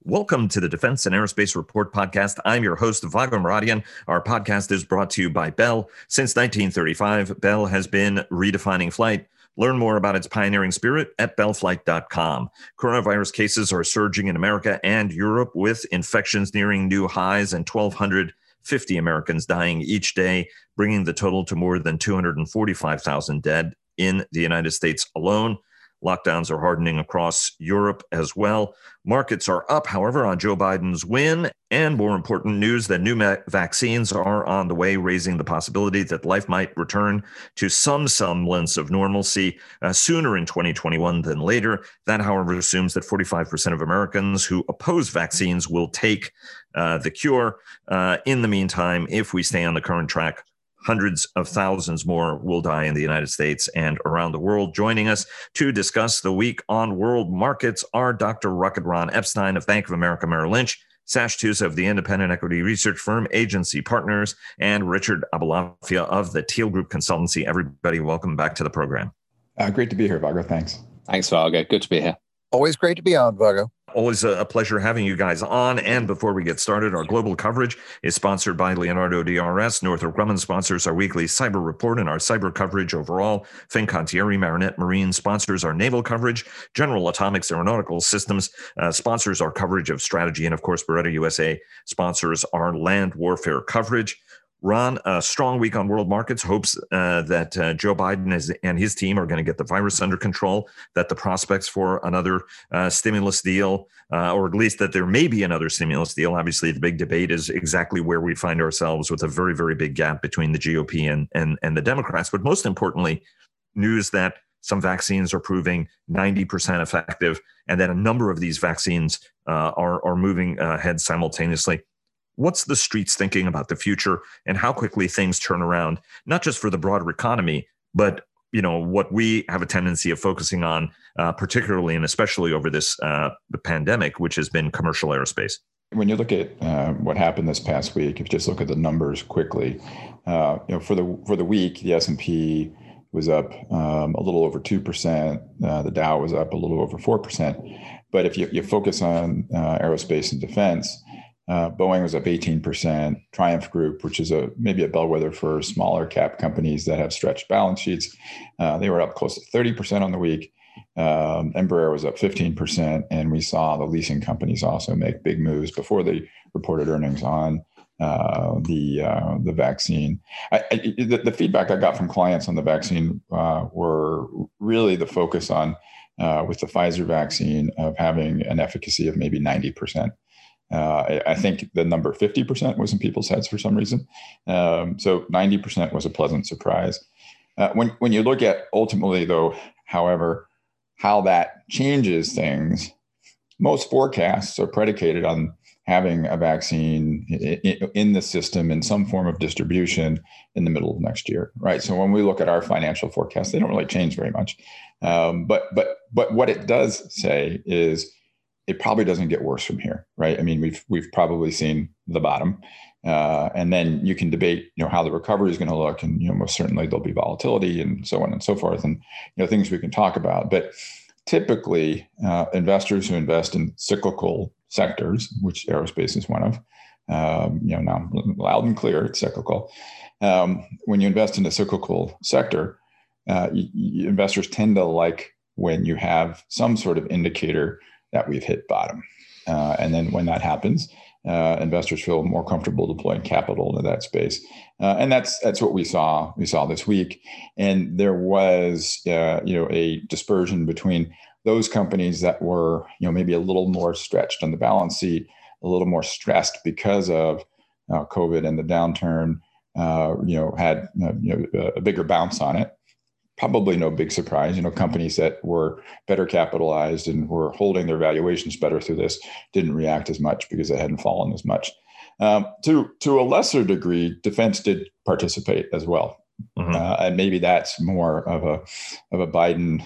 Welcome to the Defense and Aerospace Report podcast. I'm your host, Vago Muradian. Our podcast is brought to you by Bell. Since 1935, Bell has been redefining flight. Learn more about its pioneering spirit at bellflight.com. Coronavirus cases are surging in America and Europe, with infections nearing new highs and 1,250 Americans dying each day, bringing the total to more than 245,000 dead in the United States alone. Lockdowns are hardening across Europe as well. Markets are up, however, on Joe Biden's win, and more important news that new vaccines are on the way, raising the possibility that life might return to some semblance of normalcy sooner in 2021 than later. That, however, assumes that 45% of Americans who oppose vaccines will take the cure. In the meantime, if we stay on the current track, hundreds of thousands more will die in the United States and around the world. Joining us to discuss the week on world markets are Dr. Rocket Ron Epstein of Bank of America Merrill Lynch, Sash Tusa of the independent equity research firm Agency Partners, and Richard Abalafia of the Teal Group Consultancy. Everybody, welcome back to the program. Great to be here, Vago. Thanks. Thanks, Vago. Good to be here. Always great to be on, Vago. Always a pleasure having you guys on. And before we get started, our global coverage is sponsored by Leonardo DRS. Northrop Grumman sponsors our weekly cyber report and our cyber coverage overall. Fincantieri Marinette Marine sponsors our naval coverage. General Atomics Aeronautical Systems sponsors our coverage of strategy. And of course, Beretta USA sponsors our land warfare coverage. Ron, a strong week on world markets, hopes that Joe Biden and his team are going to get the virus under control, that the prospects for another stimulus deal, or at least that there may be another stimulus deal. Obviously, the big debate is exactly where we find ourselves, with a very, very big gap between the GOP and the Democrats. But most importantly, news that some vaccines are proving 90% effective, and that a number of these vaccines are moving ahead simultaneously. What's the streets thinking about the future and how quickly things turn around, not just for the broader economy, but what we have a tendency of focusing on, particularly and especially over this the pandemic, which has been commercial aerospace? When you look at what happened this past week, if you just look at the numbers quickly, for the week, the S&P was up a little over 2%. The Dow was up a little over 4%. But if you focus on aerospace and defense, Boeing was up 18%. Triumph Group, which is maybe a bellwether for smaller cap companies that have stretched balance sheets, they were up close to 30% on the week. Embraer was up 15%, and we saw the leasing companies also make big moves before they reported earnings on the vaccine. The feedback I got from clients on the vaccine were really the focus on with the Pfizer vaccine of having an efficacy of maybe 90%. I think the number 50% was in people's heads for some reason. So 90% was a pleasant surprise. When you look at ultimately, though, however, how that changes things, most forecasts are predicated on having a vaccine in the system in some form of distribution in the middle of next year, right? So when we look at our financial forecasts, they don't really change very much. But what it does say is, it probably doesn't get worse from here, right? I mean, we've probably seen the bottom, and then you can debate, how the recovery is going to look, and most certainly there'll be volatility and so on and so forth, and things we can talk about. But typically, investors who invest in cyclical sectors, which aerospace is one of, now loud and clear, it's cyclical. When you invest in a cyclical sector, investors tend to like when you have some sort of indicator that we've hit bottom. And then when that happens, investors feel more comfortable deploying capital into that space. And that's what we saw. We saw this week. And there was, a dispersion between those companies that were, maybe a little more stretched on the balance sheet, a little more stressed because of COVID and the downturn, had a bigger bounce on it. Probably no big surprise. Companies that were better capitalized and were holding their valuations better through this didn't react as much because they hadn't fallen as much. To a lesser degree, defense did participate as well, and maybe that's more of a Biden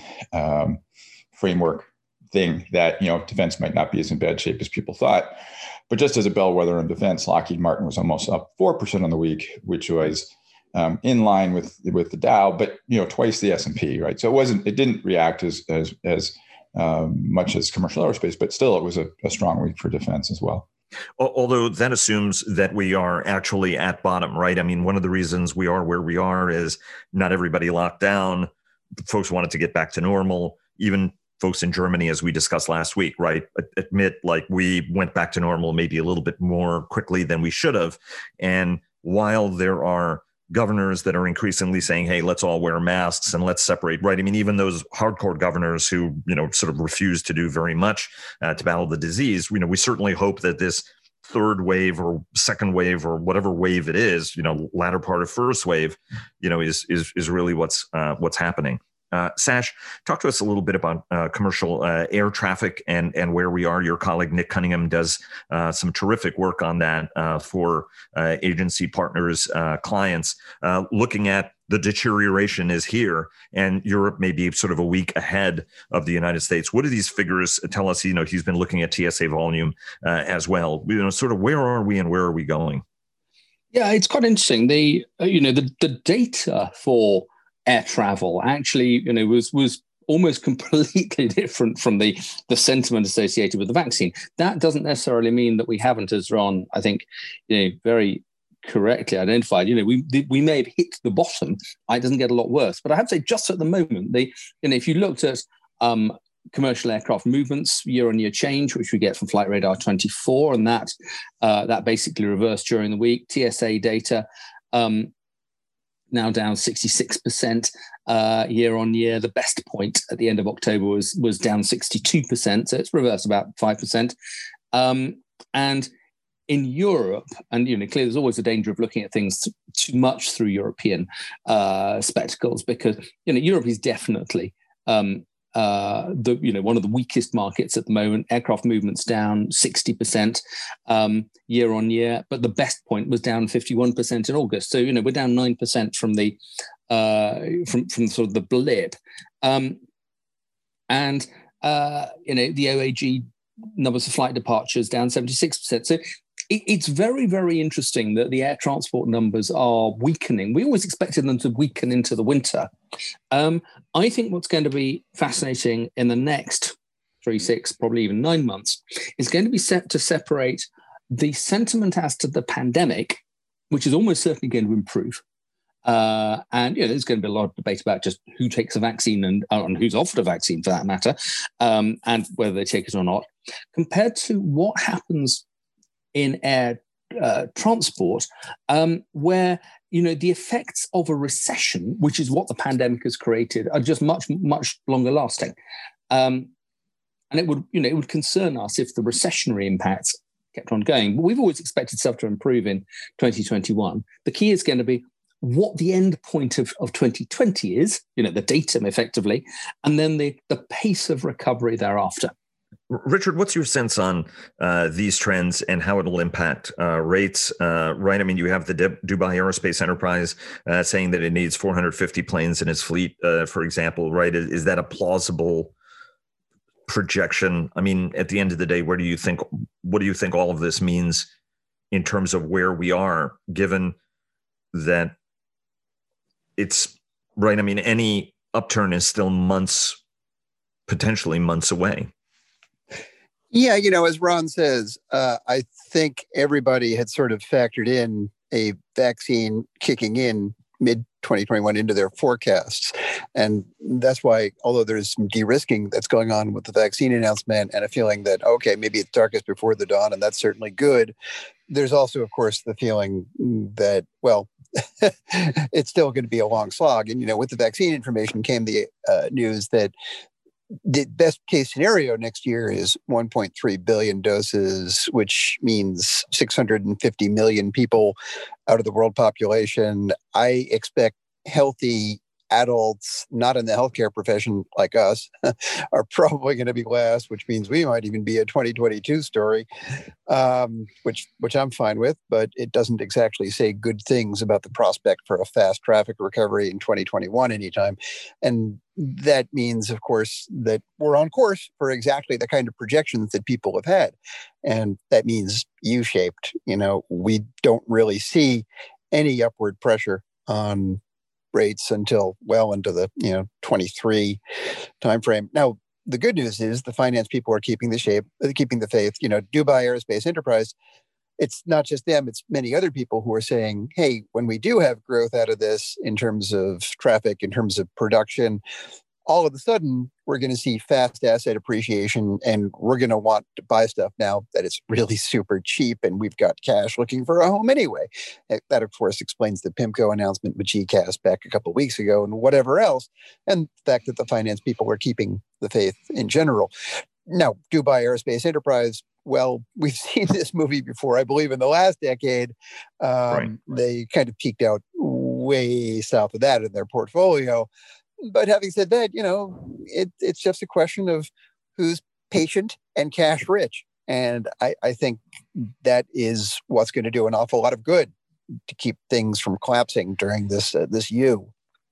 framework thing, that defense might not be as in bad shape as people thought. But just as a bellwether in defense, Lockheed Martin was almost up 4% on the week, which was in line with the Dow, but twice the S&P, right? So it didn't react as much as commercial aerospace, but still it was a strong week for defense as well. Although that assumes that we are actually at bottom, right? I mean, one of the reasons we are where we are is not everybody locked down. Folks wanted to get back to normal. Even folks in Germany, as we discussed last week, right, admit like we went back to normal maybe a little bit more quickly than we should have. And while there are governors that are increasingly saying, hey, let's all wear masks and let's separate, right? I mean, even those hardcore governors who, sort of refuse to do very much to battle the disease, we certainly hope that this third wave or second wave or whatever wave it is, latter part of first wave, is really what's happening. Sash, talk to us a little bit about commercial air traffic and where we are. Your colleague Nick Cunningham does some terrific work on that for agency partners, clients, looking at the deterioration is here, and Europe may be sort of a week ahead of the United States. What do these figures tell us? He's been looking at TSA volume as well. Sort of where are we and where are we going? Yeah, it's quite interesting. The data for air travel actually, was almost completely different from the sentiment associated with the vaccine. That doesn't necessarily mean that we haven't, as Ron, I think, very correctly identified. We may have hit the bottom. It doesn't get a lot worse, but I have to say, just at the moment, if you looked at commercial aircraft movements year-on-year change, which we get from Flight Radar 24, and that basically reversed during the week. TSA data. Now down 66% year on year. The best point at the end of October was down 62%, so it's reversed about 5%. And in Europe, and clearly there's always a danger of looking at things too much through European spectacles, because Europe is definitely one of the weakest markets at the moment. Aircraft movements down 60% year on year, but the best point was down 51% in August. So we're down 9% from the from sort of the blip, and the OAG numbers of flight departures down 76%. So it's very, very interesting that the air transport numbers are weakening. We always expected them to weaken into the winter. I think what's going to be fascinating in the next 3, 6, probably even 9 months is going to be set to separate the sentiment as to the pandemic, which is almost certainly going to improve. And there's going to be a lot of debate about just who takes a vaccine and who's offered a vaccine for that matter, and whether they take it or not, compared to what happens in air transport, where the effects of a recession, which is what the pandemic has created, are just much, much longer lasting. And it would concern us if the recessionary impacts kept on going. But we've always expected stuff to improve in 2021. The key is going to be what the end point of 2020 is, the datum effectively, and then the pace of recovery thereafter. Richard, what's your sense on these trends and how it'll impact rates? Right. I mean, you have the Dubai Aerospace Enterprise saying that it needs 450 planes in its fleet, for example. Right. Is that a plausible projection? I mean, at the end of the day, what do you think all of this means in terms of where we are, given that it's right? I mean, any upturn is still potentially months away. Yeah, as Ron says, I think everybody had sort of factored in a vaccine kicking in mid-2021 into their forecasts. And that's why, although there's some de-risking that's going on with the vaccine announcement and a feeling that, okay, maybe it's darkest before the dawn, and that's certainly good, there's also, of course, the feeling that, well, it's still going to be a long slog. And, with the vaccine information came the news that the best case scenario next year is 1.3 billion doses, which means 650 million people out of the world population. I expect healthy adults, not in the healthcare profession like us, are probably going to be last, which means we might even be a 2022 story, which I'm fine with, but it doesn't exactly say good things about the prospect for a fast traffic recovery in 2021 anytime. And that means, of course, that we're on course for exactly the kind of projections that people have had. And that means U-shaped. We don't really see any upward pressure on rates until well into the 23 timeframe. Now, the good news is the finance people are keeping the faith. Dubai Aerospace Enterprise, it's not just them, it's many other people who are saying, hey, when we do have growth out of this in terms of traffic, in terms of production, all of a sudden we're going to see fast asset appreciation, and we're going to want to buy stuff now that it's really super cheap and we've got cash looking for a home anyway. That, of course, explains the PIMCO announcement with GCAS back a couple of weeks ago and whatever else, and the fact that the finance people are keeping the faith in general. Now, Dubai Aerospace Enterprise, well, we've seen this movie before, I believe in the last decade. Right. They kind of peaked out way south of that in their portfolio. But having said that, it's just a question of who's patient and cash rich. And I think that is what's going to do an awful lot of good to keep things from collapsing during this U.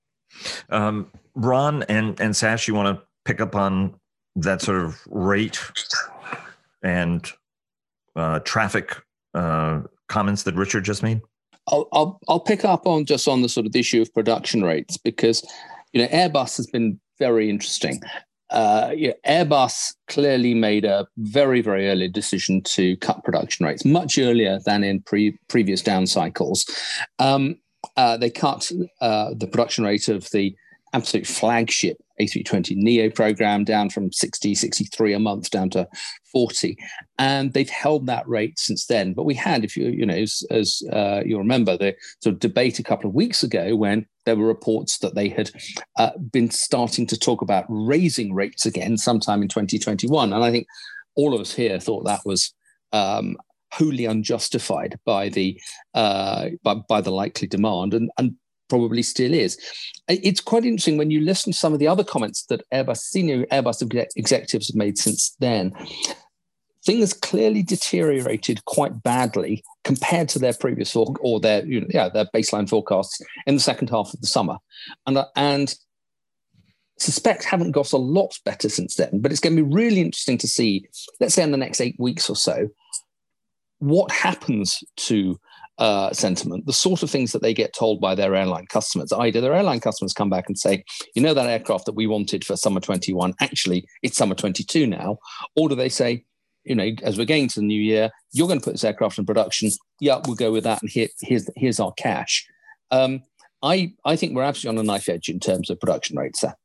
Ron and Sash, you want to pick up on that sort of rate and traffic comments that Richard just made? I'll pick up on the sort of the issue of production rates, because Airbus has been very interesting. Airbus clearly made a very, very early decision to cut production rates, much earlier than in previous down cycles. They cut the production rate of the absolute flagship A320neo program down from 63 a month down to 40, and they've held that rate since then. But we had, if as you remember, the sort of debate a couple of weeks ago when there were reports that they had been starting to talk about raising rates again sometime in 2021, and I think all of us here thought that was wholly unjustified by the likely demand, and probably still is. It's quite interesting when you listen to some of the other comments that senior Airbus executives have made since then. Things clearly deteriorated quite badly compared to their previous their baseline forecasts in the second half of the summer, and suspect haven't got a lot better since then. But it's going to be really interesting to see, let's say in the next 8 weeks or so, what happens to sentiment, the sort of things that they get told by their airline customers. Either their airline customers come back and say, that aircraft that we wanted for summer 21, actually it's summer 22 now, or do they say, as we're getting to the new year, you're going to put this aircraft in production. Yeah, we'll go with that, and here's our cash. I think we're absolutely on a knife edge in terms of production rates there.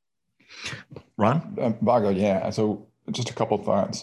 Ron? Vago, yeah. So just a couple of thoughts.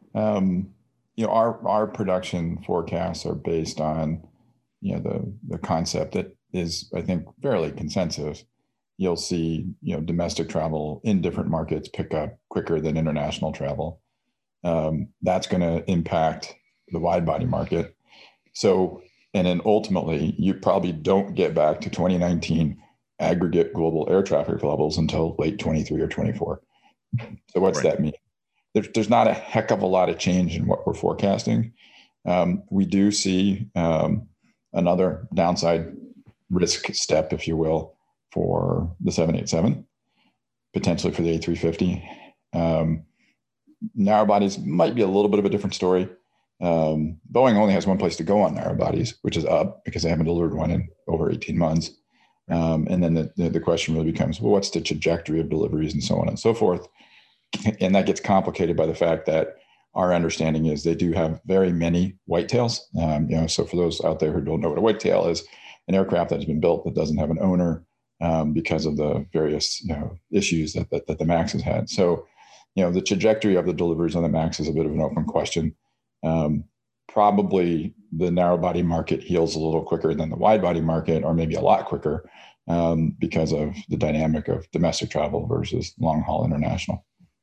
Our production forecasts are based on, the concept that is, I think, fairly consensus. You'll see, domestic travel in different markets pick up quicker than international travel. That's going to impact the wide body market. So, and then ultimately, you probably don't get back to 2019 aggregate global air traffic levels until late 23 or 24. So what's that mean? There's not a heck of a lot of change in what we're forecasting. We do see another downside risk step, if you will, for the 787, potentially for the A350. Narrow bodies might be a little bit of a different story. Boeing only has one place to go on narrow bodies, which is up, because they haven't delivered one in over 18 months. And then the question really becomes, well, what's the trajectory of deliveries and so on and so forth? And that gets complicated by the fact that our understanding is they do have very many whitetails. So for those out there who don't know what a whitetail is, an aircraft that has been built that doesn't have an owner because of the various issues that the MAX has had. So, the trajectory of the deliveries on the MAX is a bit of an open question. Probably the narrow body market heals a little quicker than the wide body market, or maybe a lot quicker, because of the dynamic of domestic travel versus long haul international.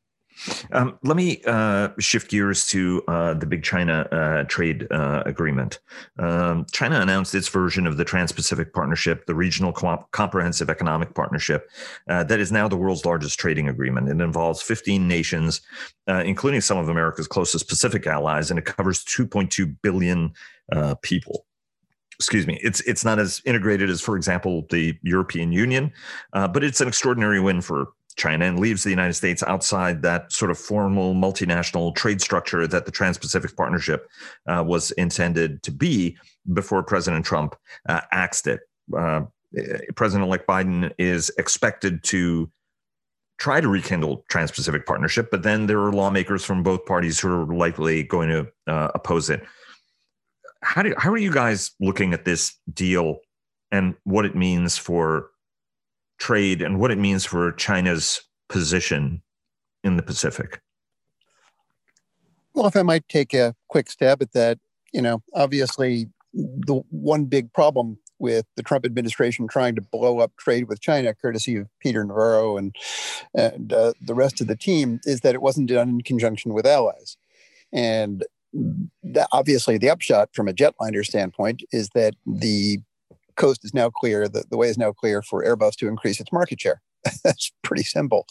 Let me shift gears to the big China trade agreement. China announced its version of the Trans-Pacific Partnership, the Regional Comprehensive Economic Partnership, that is now the world's largest trading agreement. It involves 15 nations, including some of America's closest Pacific allies, and it covers 2.2 billion people. Excuse me. It's not as integrated as, for example, the European Union, but it's an extraordinary win for China and leaves the United States outside that sort of formal multinational trade structure that the Trans-Pacific Partnership was intended to be before President Trump axed it. President-elect Biden is expected to try to rekindle Trans-Pacific Partnership, but then there are lawmakers from both parties who are likely going to oppose it. How are you guys looking at this deal and what it means for trade and what it means for China's position in the Pacific? Well, if I might take a quick stab at that, obviously the one big problem with the Trump administration trying to blow up trade with China, courtesy of Peter Navarro and the rest of the team, is that it wasn't done in conjunction with allies. And that, obviously, the upshot from a jetliner standpoint is that the coast is now clear, the way is now clear for Airbus to increase its market share. That's pretty simple.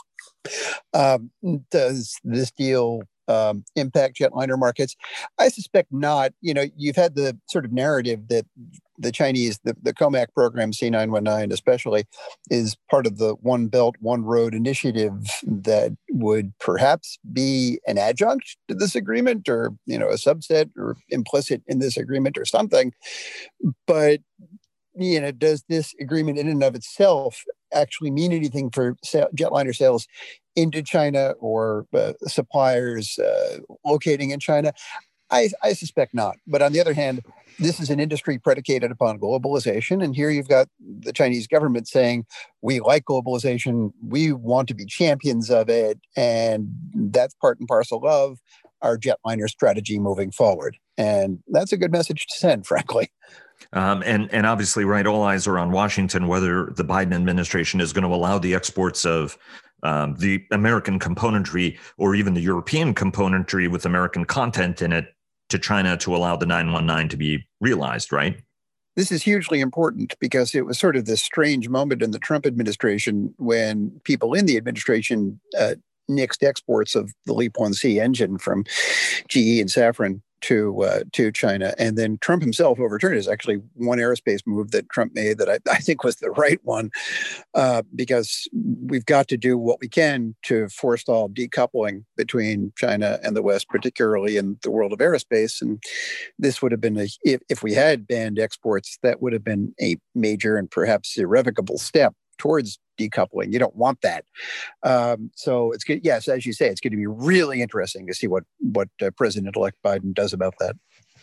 Does this deal impact jetliner markets? I suspect not. You've had the sort of narrative that the Chinese, the COMAC program, C919 especially, is part of the One Belt, One Road initiative that would perhaps be an adjunct to this agreement, or a subset or implicit in this agreement or something. But does this agreement in and of itself actually mean anything for jetliner sales into China or suppliers locating in China? I suspect not. But on the other hand, this is an industry predicated upon globalization. And here you've got the Chinese government saying, we like globalization, we want to be champions of it. And that's part and parcel of our jetliner strategy moving forward. And that's a good message to send, frankly. And obviously, right, all eyes are on Washington, whether the Biden administration is going to allow the exports of the American componentry or even the European componentry with American content in it to China to allow the 919 to be realized, right? This is hugely important because it was sort of this strange moment in the Trump administration when people in the administration nixed exports of the LEAP-1C engine from GE and Safran to China. And then Trump himself overturned it. It's actually one aerospace move that Trump made that I think was the right one, because we've got to do what we can to forestall decoupling between China and the West, particularly in the world of aerospace. And this would have been, if we had banned exports, that would have been a major and perhaps irrevocable step towards decoupling. You don't want that. So it's good. Yes, as you say, it's going to be really interesting to see what President-elect Biden does about that.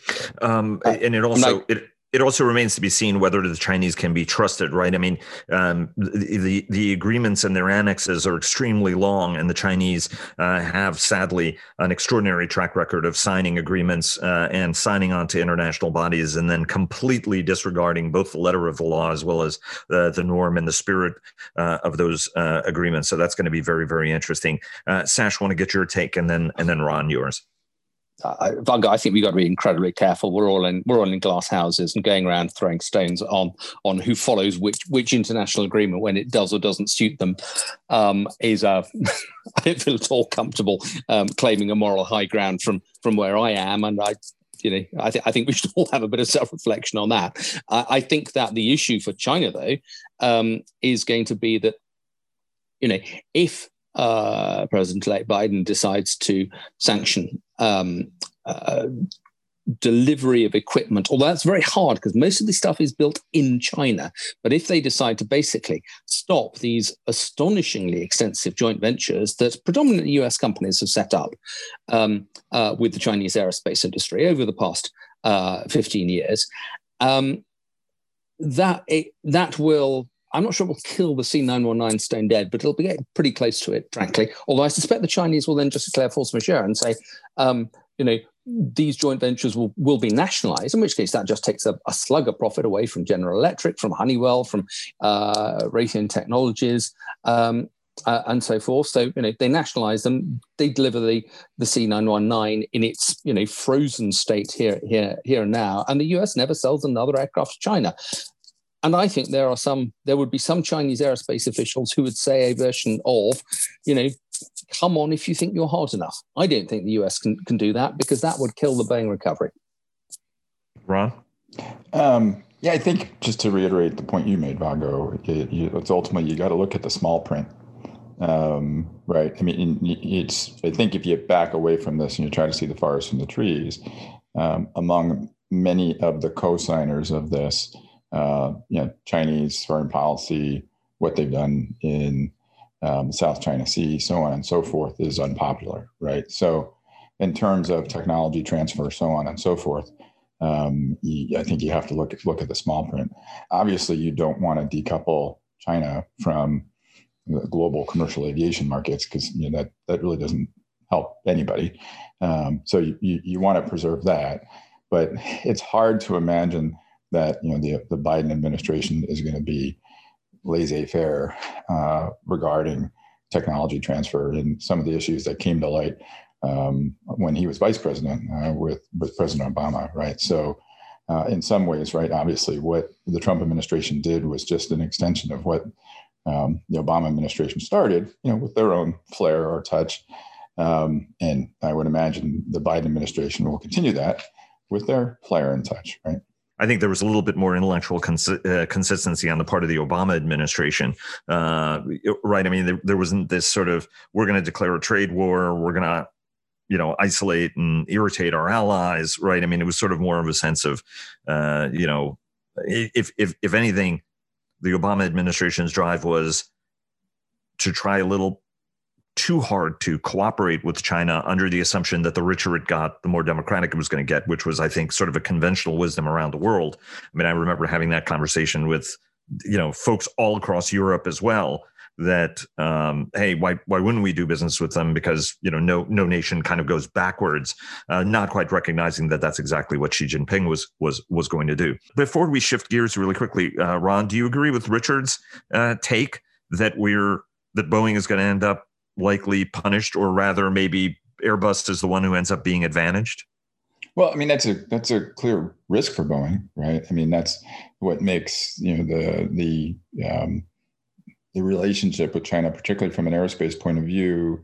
And it also remains to be seen whether the Chinese can be trusted, right? I mean, the agreements and their annexes are extremely long, and the Chinese have, sadly, an extraordinary track record of signing agreements and signing on to international bodies and then completely disregarding both the letter of the law as well as the norm and the spirit of those agreements. So that's going to be very, very interesting. Sash, want to get your take, and then Ron, yours. I think we've got to be incredibly careful. We're all in glass houses and going around throwing stones on who follows which international agreement when it does or doesn't suit them. I don't feel at all comfortable claiming a moral high ground from where I am, and I think we should all have a bit of self-reflection on that. I think that the issue for China, though, is going to be that, if President-elect Biden decides to sanction delivery of equipment, although that's very hard because most of this stuff is built in China. But if they decide to basically stop these astonishingly extensive joint ventures that predominantly US companies have set up with the Chinese aerospace industry over the past 15 years, that will, I'm not sure it will kill the C919 stone dead, but it'll be getting pretty close to it, frankly. Although I suspect the Chinese will then just declare force majeure and say, these joint ventures will be nationalized, in which case that just takes a slug of profit away from General Electric, from Honeywell, from Raytheon Technologies, and so forth. So, they nationalize them, they deliver the C919 in its, frozen state here and now, and the US never sells another aircraft to China. And I think there would be some Chinese aerospace officials who would say a version of, come on if you think you're hard enough. I don't think the US can do that, because that would kill the Boeing recovery. Ron? Yeah, I think just to reiterate the point you made, Vago, it's ultimately you got to look at the small print, right? I mean, I think if you back away from this and you try to see the forest from the trees, among many of the co-signers of this, Chinese foreign policy, what they've done in South China Sea, so on and so forth, is unpopular, right? So in terms of technology transfer, so on and so forth, I think you have to look at the small print. Obviously, you don't want to decouple China from the global commercial aviation markets, because that really doesn't help anybody. So you want to preserve that, but it's hard to imagine that the Biden administration is going to be laissez-faire regarding technology transfer and some of the issues that came to light when he was vice president with President Obama, right? So in some ways, right, obviously what the Trump administration did was just an extension of what the Obama administration started, with their own flair or touch. And I would imagine the Biden administration will continue that with their flair and touch, right? I think there was a little bit more intellectual consistency on the part of the Obama administration, right? I mean, there wasn't this sort of, we're going to declare a trade war, we're going to, isolate and irritate our allies, right? I mean, it was sort of more of a sense of, if anything, the Obama administration's drive was to try a little too hard to cooperate with China under the assumption that the richer it got, the more democratic it was going to get, which was, I think, sort of a conventional wisdom around the world. I mean, I remember having that conversation with, folks all across Europe as well, that, hey, why wouldn't we do business with them? Because, no nation kind of goes backwards, not quite recognizing that that's exactly what Xi Jinping was going to do. Before we shift gears really quickly, Ron, do you agree with Richard's take that Boeing is going to end up likely punished, or rather maybe Airbus is the one who ends up being advantaged? Well, I mean, that's a clear risk for Boeing, right? I mean, that's what makes the relationship with China, particularly from an aerospace point of view,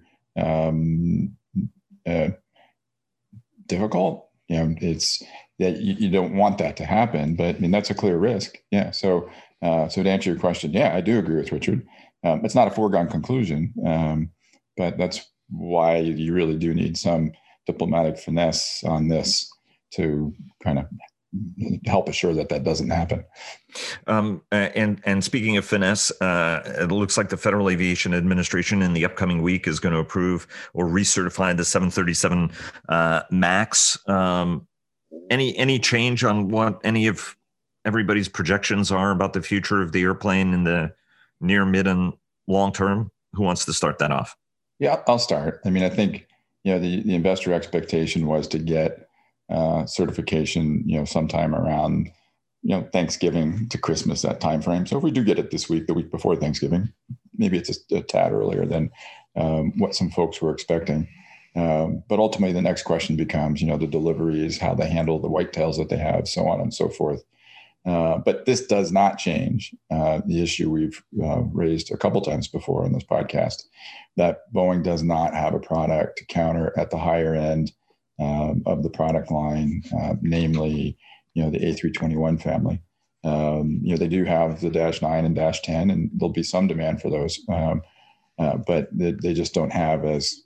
difficult. It's that you don't want that to happen, but I mean, that's a clear risk. Yeah. So to answer your question, yeah, I do agree with Richard. It's not a foregone conclusion, but that's why you really do need some diplomatic finesse on this to kind of help assure that doesn't happen. And speaking of finesse, it looks like the Federal Aviation Administration in the upcoming week is going to approve or recertify the 737 MAX. Any change on what any of everybody's projections are about the future of the airplane in the near, mid, and long term? Who wants to start that off? Yeah, I'll start. I mean, I think the investor expectation was to get certification, sometime around, Thanksgiving to Christmas, that time frame. So if we do get it this week, the week before Thanksgiving, maybe it's a tad earlier than what some folks were expecting. But ultimately, the next question becomes, the deliveries, how they handle the whitetails that they have, so on and so forth. But this does not change the issue we've raised a couple times before on this podcast, that Boeing does not have a product to counter at the higher end of the product line, namely, the A321 family. They do have the Dash 9 and Dash 10, and there'll be some demand for those, but they just don't have as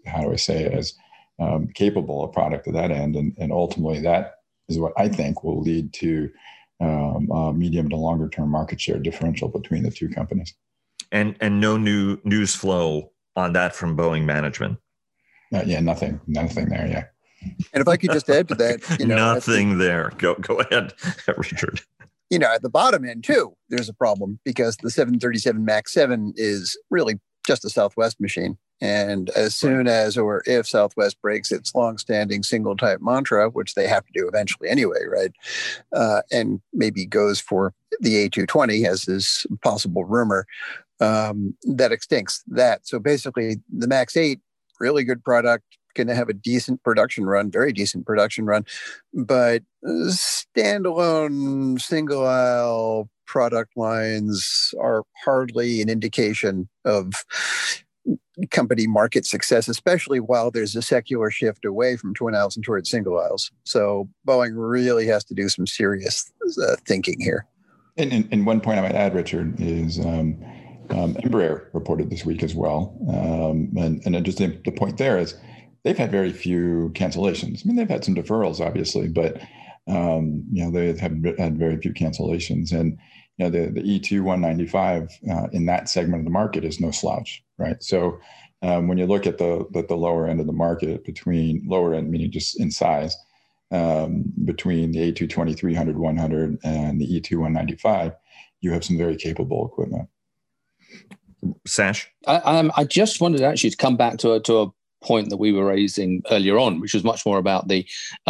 capable a product to that end. And ultimately, that is what I think will lead to medium to longer term market share differential between the two companies. And no new news flow on that from Boeing management. Nothing there. Yeah. And if I could just add to that, nothing there. Go ahead, Richard. At the bottom end too, there's a problem because the 737 MAX 7 is really just a Southwest machine. And as soon as or if Southwest breaks its longstanding single type mantra, which they have to do eventually anyway, right? And maybe goes for the A220 as is possible rumor, that extincts that. So basically the MAX 8, really good product, going to have a decent production run, very decent production run, but standalone single aisle product lines are hardly an indication of company market success, especially while there's a secular shift away from twin aisles and towards single aisles. So Boeing really has to do some serious thinking here. And one point I might add, Richard, is Embraer reported this week as well. And just the point there is they've had very few cancellations. I mean, they've had some deferrals, obviously, but they've had very few cancellations. And the E195 in that segment of the market is no slouch, right? So when you look at the lower end of the market, between lower end meaning just in size, between the A220 100 and the E195, you have some very capable equipment. Sash? I just wanted actually to come back to a point that we were raising earlier on, which was much more about the,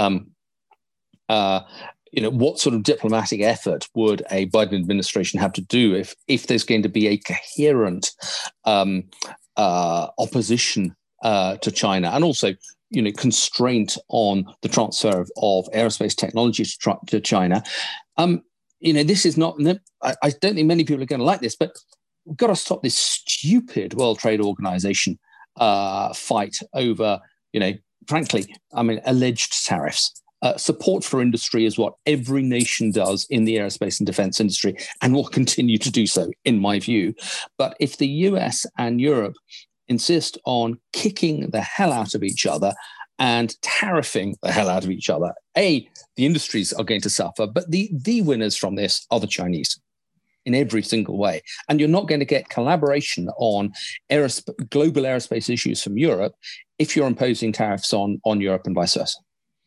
what sort of diplomatic effort would a Biden administration have to do if there's going to be a coherent opposition to China, and also, constraint on the transfer of aerospace technology to China. This is not, I don't think many people are going to like this, but we've got to stop this stupid World Trade Organization fight over, frankly, alleged tariffs. Support for industry is what every nation does in the aerospace and defense industry, and will continue to do so, in my view. But if the US and Europe insist on kicking the hell out of each other and tariffing the hell out of each other, the industries are going to suffer, but the winners from this are the Chinese in every single way. And you're not going to get collaboration on global aerospace issues from Europe if you're imposing tariffs on Europe and vice versa.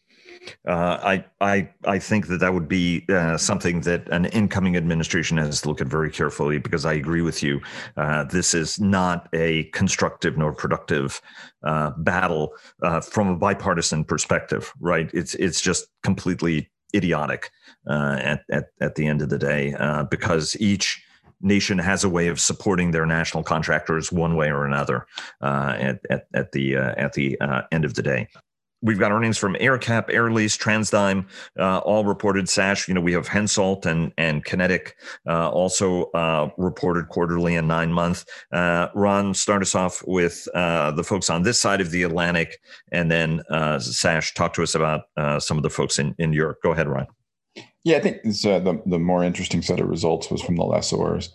I think that would be something that an incoming administration has to look at very carefully, because I agree with you. This is not a constructive nor productive battle from a bipartisan perspective, right? It's just completely idiotic at the end of the day, because each nation has a way of supporting their national contractors one way or another at the end of the day. We've got earnings from AerCap, Air Lease, TransDigm, all reported. Sash, we have Hensoldt and Kinetic also reported quarterly and 9 month. Ron, start us off with the folks on this side of the Atlantic, and then Sash, talk to us about some of the folks in Europe. Go ahead, Ron. Yeah, I think the more interesting set of results was from the lessors.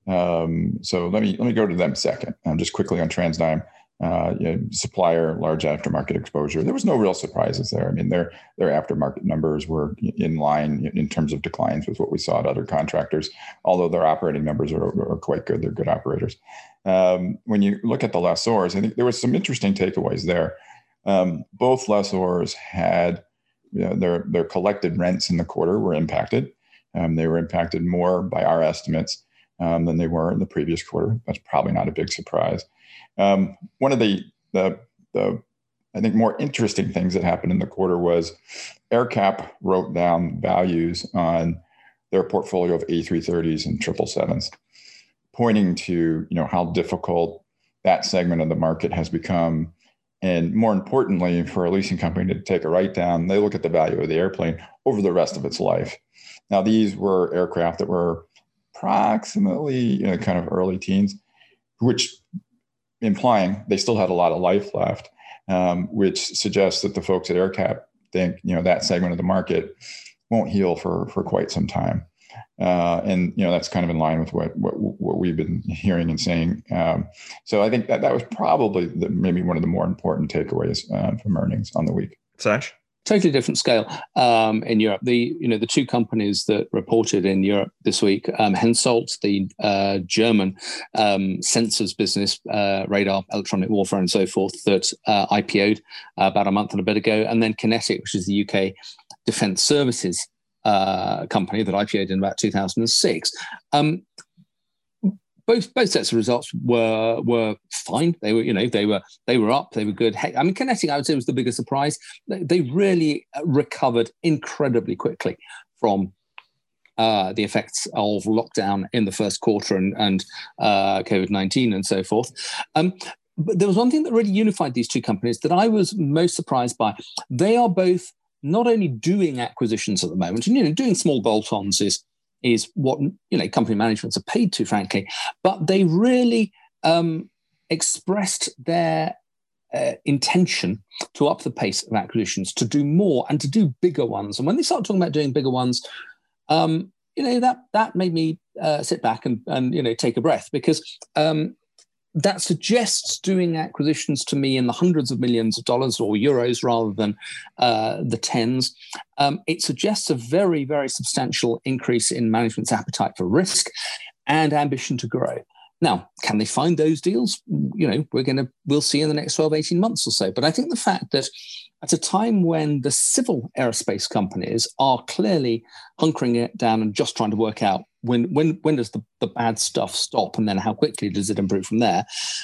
So let me go to them second. Just quickly on TransDigm. Supplier, large aftermarket exposure. There was no real surprises there. I mean, their aftermarket numbers were in line in terms of declines with what we saw at other contractors, although their operating numbers are quite good. They're good operators. When you look at the lessors, I think there was some interesting takeaways there. Both lessors had their collected rents in the quarter were impacted. They were impacted more by our estimates than they were in the previous quarter. That's probably not a big surprise. One of the I think more interesting things that happened in the quarter was AerCap wrote down values on their portfolio of A330s and 777s, pointing to how difficult that segment of the market has become. And more importantly, for a leasing company to take a write down, they look at the value of the airplane over the rest of its life. Now, these were aircraft that were approximately kind of early teens, which implying they still had a lot of life left, which suggests that the folks at AerCap think that segment of the market won't heal for quite some time, and that's kind of in line with what we've been hearing and saying. So I think that was probably maybe one of the more important takeaways from earnings on the week. Sash? Totally different scale in Europe. The two companies that reported in Europe this week, Hensoldt, the German sensors business, radar, electronic warfare, and so forth, that IPO'd about a month and a bit ago, and then Kinetic, which is the UK defence services company that IPO'd in about 2006. Both sets of results were fine. They were up. They were good. I mean, Kinetic, I would say, was the biggest surprise. They really recovered incredibly quickly from the effects of lockdown in the first quarter and COVID-19 and so forth. But there was one thing that really unified these two companies that I was most surprised by. They are both not only doing acquisitions at the moment, and doing small bolt-ons is what company managements are paid to, frankly, but they really expressed their intention to up the pace of acquisitions, to do more and to do bigger ones. And when they start talking about doing bigger ones, that made me sit back and take a breath, because that suggests doing acquisitions to me in the hundreds of millions of dollars or euros rather than the tens. It suggests a very, very substantial increase in management's appetite for risk and ambition to grow. Now, can they find those deals? We'll see in the next 12, 18 months or so. But I think the fact that at a time when the civil aerospace companies are clearly hunkering it down and just trying to work out when does the bad stuff stop and then how quickly does it improve from there,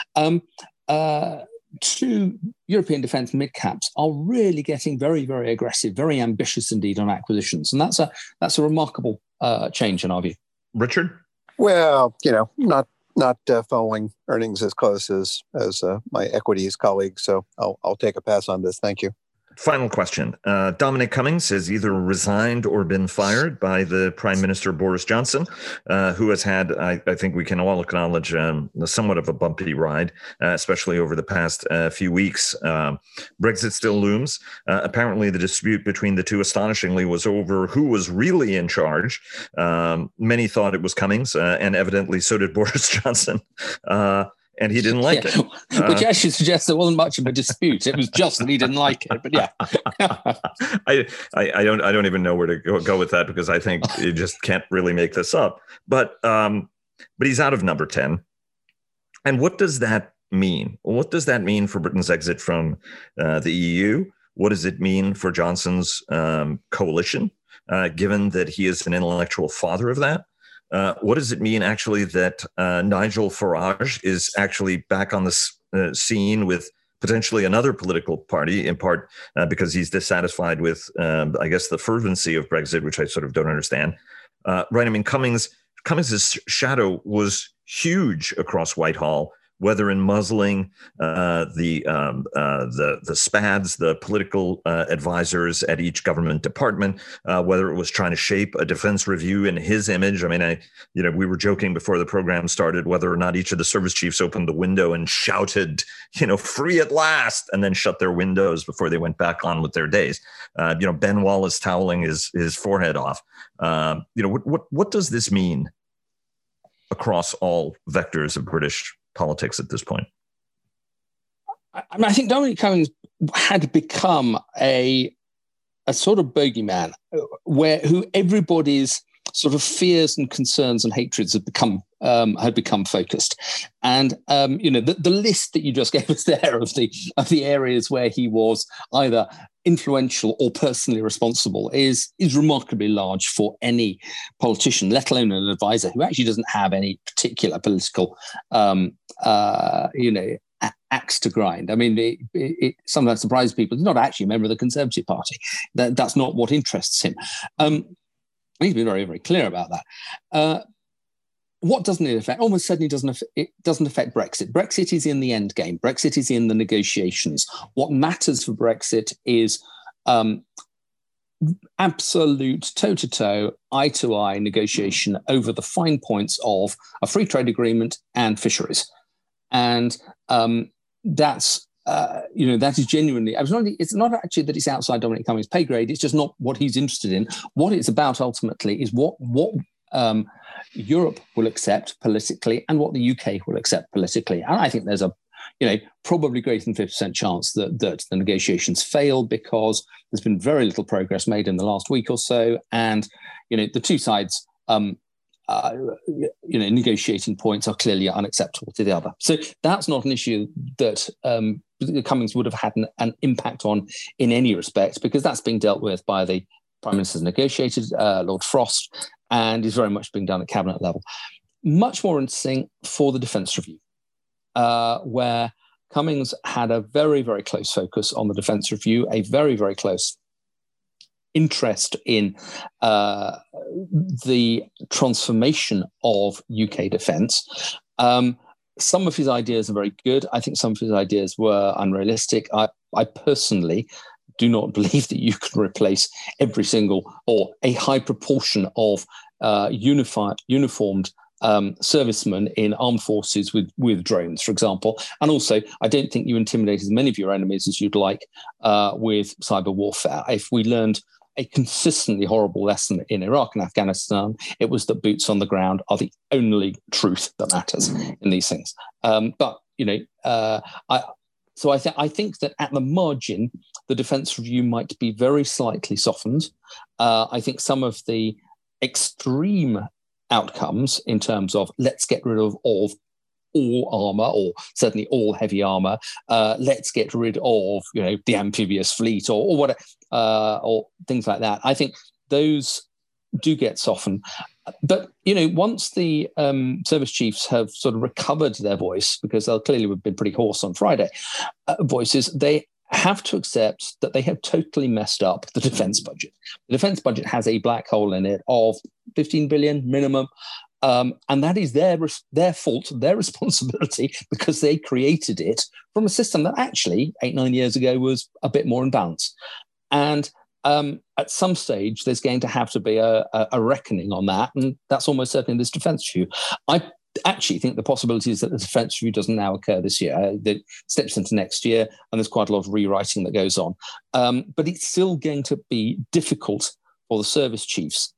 two European defence mid-caps are really getting very, very aggressive, very ambitious indeed on acquisitions. And that's a remarkable change in our view. Richard? Well, not following earnings as close as my equities colleagues. So I'll take a pass on this. Thank you. Final question. Dominic Cummings has either resigned or been fired by the Prime Minister Boris Johnson, who has had, I think we can all acknowledge, somewhat of a bumpy ride, especially over the past few weeks. Brexit still looms. Apparently, the dispute between the two, astonishingly, was over who was really in charge. Many thought it was Cummings, and evidently so did Boris Johnson. And he didn't like it. Which actually suggests there wasn't much of a dispute. It was just that he didn't like it. But yeah. I don't even know where to go with that, because I think you just can't really make this up. But he's out of number 10. And what does that mean? What does that mean for Britain's exit from the EU? What does it mean for Johnson's coalition, given that he is an intellectual father of that? What does it mean, actually, that Nigel Farage is actually back on the scene with potentially another political party, in part because he's dissatisfied with, I guess, the fervency of Brexit, which I sort of don't understand. Right? I mean, Cummings's shadow was huge across Whitehall, whether in muzzling the SPADs, the political advisors at each government department, whether it was trying to shape a defense review in his image. I mean, we were joking before the program started whether or not each of the service chiefs opened the window and shouted, free at last, and then shut their windows before they went back on with their days. Ben Wallace toweling his forehead off. What does this mean across all vectors of British politics at this point? I think Dominic Cummings had become a sort of bogeyman who everybody's sort of fears and concerns and hatreds had become focused. And the list that you just gave us there of the areas where he was either influential or personally responsible is remarkably large for any politician, let alone an advisor who actually doesn't have any particular political axe to grind. I mean, it sometimes surprises people. He's not actually a member of the Conservative Party. That's not what interests him. He's been very, very clear about that. What doesn't it affect? Almost certainly it doesn't affect Brexit. Brexit is in the end game. Brexit is in the negotiations. What matters for Brexit is absolute toe-to-toe, eye-to-eye negotiation over the fine points of a free trade agreement and fisheries. And that is genuinely, it's not actually that it's outside Dominic Cummings' pay grade, it's just not what he's interested in. What it's about ultimately is what Europe will accept politically and what the UK will accept politically. And I think there's a probably greater than 50% chance that the negotiations fail, because there's been very little progress made in the last week or so. And, the two sides, negotiating points are clearly unacceptable to the other. So that's not an issue that Cummings would have had an impact on in any respect, because that's being dealt with by the Prime Minister's negotiated, Lord Frost, and is very much being done at cabinet level. Much more interesting for the Defence Review, where Cummings had a very, very close focus on the Defence Review, a very, very close interest in the transformation of UK defence. Some of his ideas are very good. I think some of his ideas were unrealistic. I personally do not believe that you can replace every single or a high proportion of uniformed servicemen in armed forces with drones, for example. And also, I don't think you intimidate as many of your enemies as you'd like with cyber warfare. If we learned a consistently horrible lesson in Iraq and Afghanistan. It was that boots on the ground are the only truth that matters in these things. But I think that at the margin, the defence review might be very slightly softened. I think some of the extreme outcomes in terms of let's get rid of all armour, or certainly all heavy armour, let's get rid of the amphibious fleet or whatever, or things like that. I think those do get softened. But, once the service chiefs have sort of recovered their voice, because they'll clearly have been pretty hoarse on Friday, voices, they have to accept that they have totally messed up the defence budget. The defence budget has a black hole in it of 15 billion minimum. And that is their fault, their responsibility, because they created it from a system that actually 8-9 years ago was a bit more in balance. And at some stage, there's going to have to be a reckoning on that. And that's almost certainly this defence review. I actually think the possibility is that the defence review doesn't now occur this year. That steps into next year, and there's quite a lot of rewriting that goes on. But it's still going to be difficult for the service chiefs.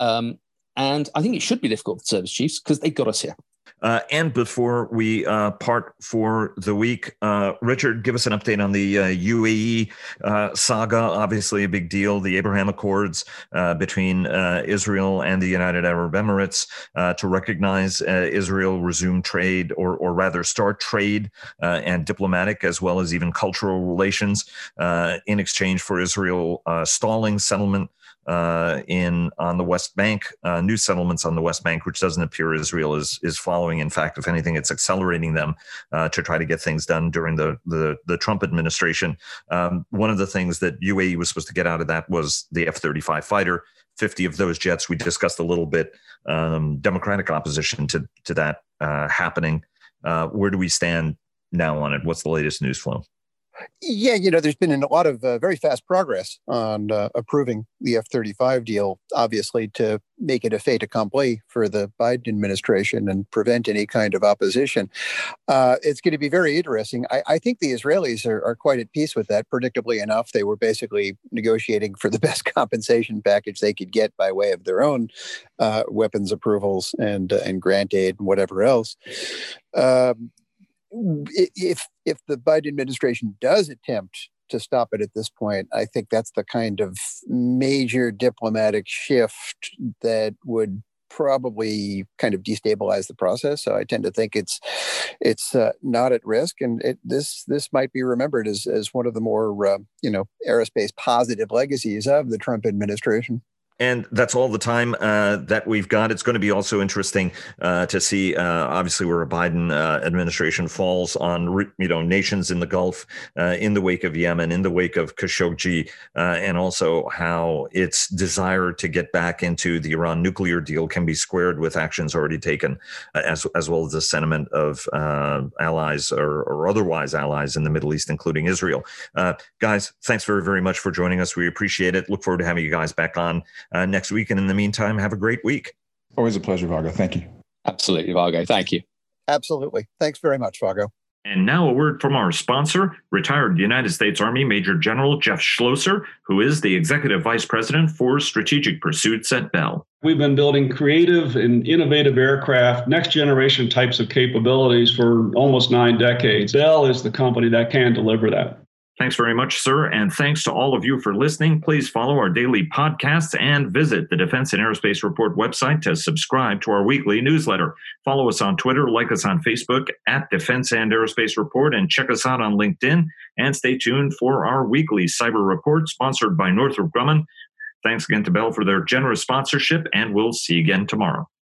And I think it should be difficult for the service chiefs because they got us here. And before we part for the week, Richard, give us an update on the UAE saga. Obviously a big deal, the Abraham Accords between Israel and the United Arab Emirates to recognize Israel, resume trade, or rather start trade and diplomatic as well as even cultural relations in exchange for Israel stalling settlement on the West Bank, new settlements on the West Bank, which doesn't appear Israel is following. In fact, if anything, it's accelerating them to try to get things done during the Trump administration. One of the things that UAE was supposed to get out of that was the F-35 fighter, 50 of those jets. We discussed a little bit Democratic opposition to that happening. Where do we stand now on it? What's the latest news flow? Yeah, there's been a lot of very fast progress on approving the F-35 deal, obviously to make it a fait accompli for the Biden administration and prevent any kind of opposition. It's going to be very interesting. I think the Israelis are quite at peace with that. Predictably enough, they were basically negotiating for the best compensation package they could get by way of their own weapons approvals and grant aid and whatever else. If the Biden administration does attempt to stop it at this point, I think that's the kind of major diplomatic shift that would probably kind of destabilize the process. So I tend to think it's not at risk, and this might be remembered as one of the more aerospace positive legacies of the Trump administration. And that's all the time that we've got. It's going to be also interesting to see, obviously, where a Biden administration falls on, nations in the Gulf, in the wake of Yemen, in the wake of Khashoggi, and also how its desire to get back into the Iran nuclear deal can be squared with actions already taken, as well as the sentiment of allies or otherwise allies in the Middle East, including Israel. Guys, thanks very, very much for joining us. We appreciate it. Look forward to having you guys back on next week. And in the meantime, have a great week. Always a pleasure, Vago. Thank you. Absolutely, Vago. Thank you. Absolutely. Thanks very much, Vago. And now a word from our sponsor, retired United States Army Major General Jeff Schlosser, who is the Executive Vice President for Strategic Pursuits at Bell. We've been building creative and innovative aircraft, next generation types of capabilities for almost 9 decades. Bell is the company that can deliver that. Thanks very much, sir. And thanks to all of you for listening. Please follow our daily podcasts and visit the Defense and Aerospace Report website to subscribe to our weekly newsletter. Follow us on Twitter, like us on Facebook at Defense and Aerospace Report, and check us out on LinkedIn. And stay tuned for our weekly cyber report sponsored by Northrop Grumman. Thanks again to Bell for their generous sponsorship, and we'll see you again tomorrow.